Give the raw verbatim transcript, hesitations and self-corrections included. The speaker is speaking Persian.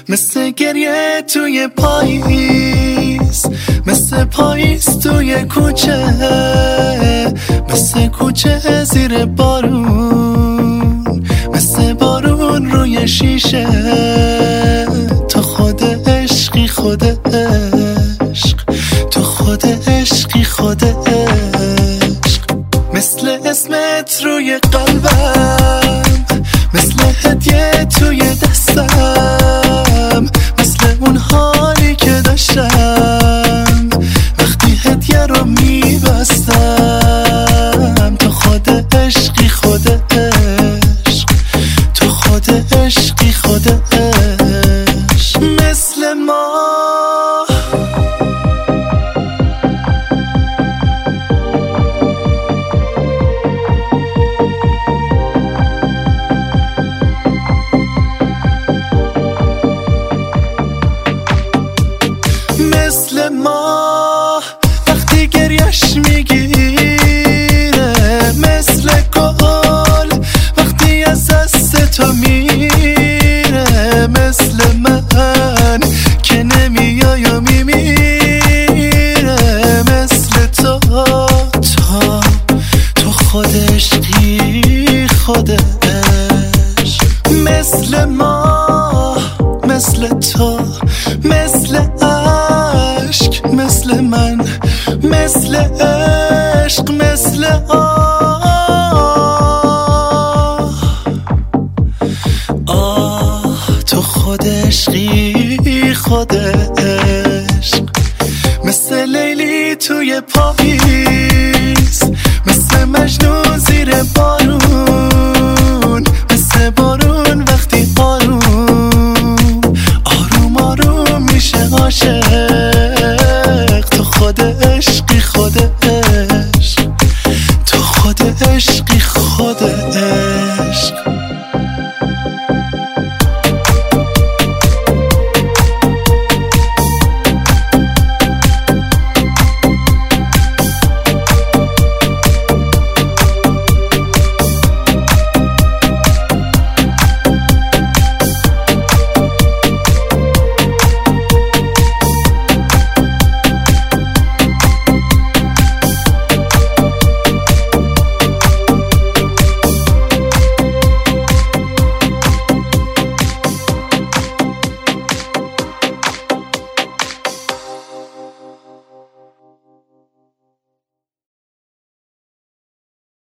مثل گریه توی پاییز، مثل پاییز توی کوچه، مثل کوچه زیر بارون، مثل بارون روی شیشه. تو خود عشقی خود عشق، تو خود عشقی خود عشق. مثل اسمت روی قلبم، مثل هدیه توی دستم، مثل اون حالی که داشتم وقتی هدیه رو میبستم. تو خود عشقی خود عشق، تو خود عشقی خود عشق. مثل ما مثل ما وقتی گریش میگیره، مثل گل وقتی از دست تو میره، مثل من که نمیای و میمیره. مثل تو تو تو خود عشقی خود عشق. مثل ما مثل تو مثل عشق، مثل من مثل عشق، مثل آه آه. تو خود عشقی خود عشق. مثل لیلی توی پاییز، مثل مجنون زیر بار،